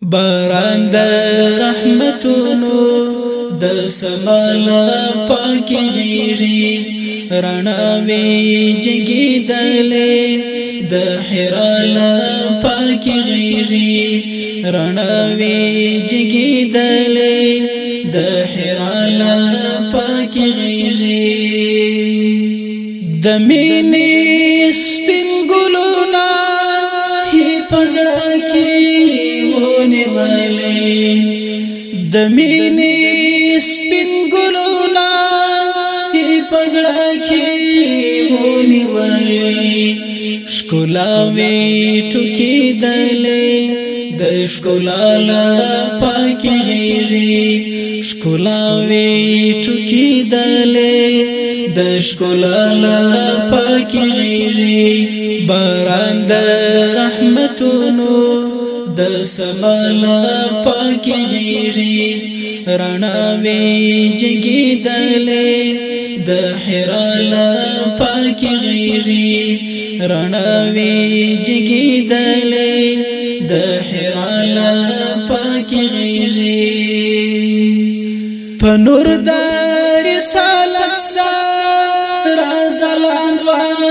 باران د رحمتونو د سمال پاکی غیږي رڼاوي جګیدلې د حرال پاکی غیږي رڼاوي جګیدلې د حرال پاکی غیږي د مینې سپین ګلونه پزړه کې ونیولې د مینې سپین ګلونه پزړه کې ونیولې ښکلا وې ټوکېدلې د ښکلا له پاکې غېږې ښکلا وې ټوکېدلې د ښکلا له پاکې غېږې باران د رحمتونو د سمال پاکی غیږي رڼاوي جګیدلې د حرال پاکی غیږي رڼاوي جګیدلې د حرال پاکی غیږي په نور د رسالت سره زلاند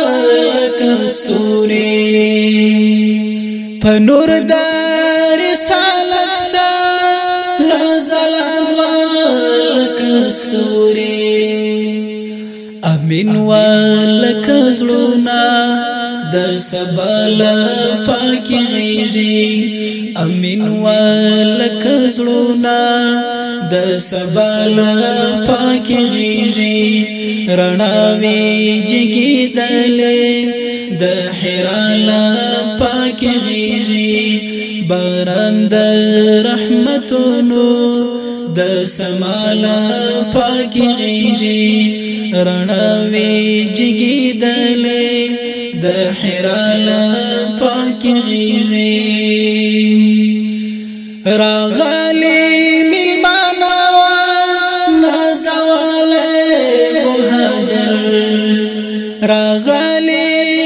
کستوري په نور د رسالت سره زلاند کستوري امین ولکزلونا د سبال پاکی غیږي امین ولکزلونا د سبال پاکی غیږي رڼاوي جګیدلې د حرال پاکی غیږي باران د رحمتونو د سمال پاکی غیږي رڼاوي جګیدلې د حرال پاکی غیږي راغلي ملمانا نازواله مهاجر راغلي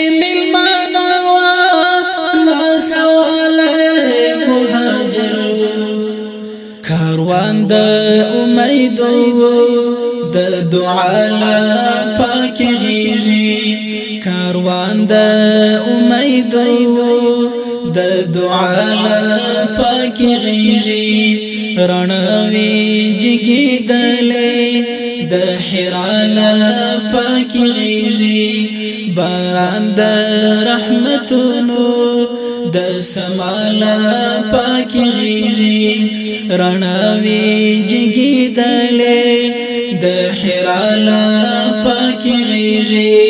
کاروان د امیدو د دعا له پاکی غیږي کاروان د امیدو د دعا له پاکی غیږي رڼاوي جګیدلې د حرال پاکی غیږي باران د رحمتونو د سمال پاکی غیږي رڼاوي جګیدلې د حرال پاکی غیږي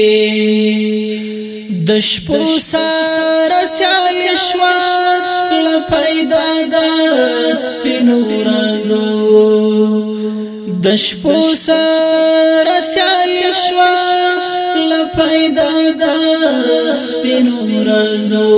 د شپو سره سیالي شوه له پیدا د سپینو ورځو د شپو سره سیالي شوه له پیدا د سپینو ورځو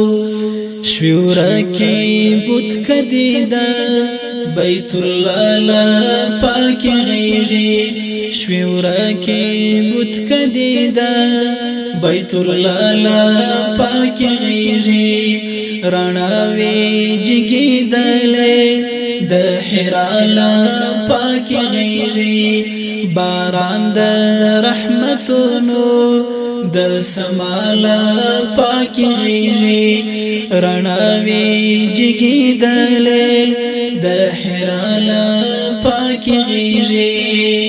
شوورکی بوت کدیدا بیت الله لا پاکی غیږي شوورکی بوت کدیدا بیت الله لا پاکی غیږي رڼاوي جګیدلې د حرال پاکی غیږي باران د رحمتونو د سمال پاکی غیږي رڼاوي جګیدلې د حرال پاکی غیږي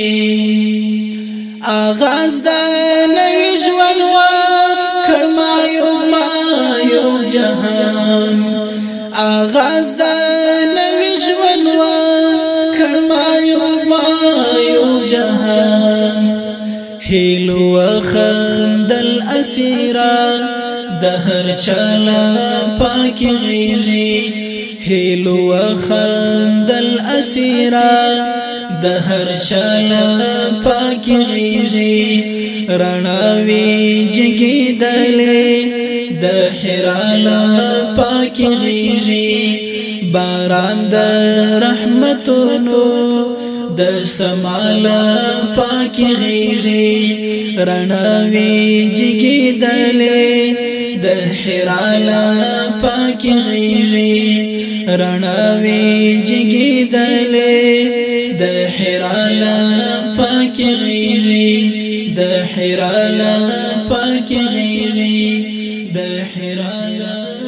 آغاز د نوي ژوند وکړ ما یو جهان آغاز د نوي ژوند وکړ ما یو جهان هیلو خندل اسیرا د هر چاله پاکی غیږي هیلو خندل اسیرا د هر چاله پاکی غیږي رڼاوي جګیدلې د حرال پاکی غیږي باران د رحمتونو د سمال پاکی غیږي رڼاوي جګیدلې د حرالا پاک غیږي رڼاوي جګیدلې د حرالا پاک غیږي د حرالا پاک غیږي د حرالا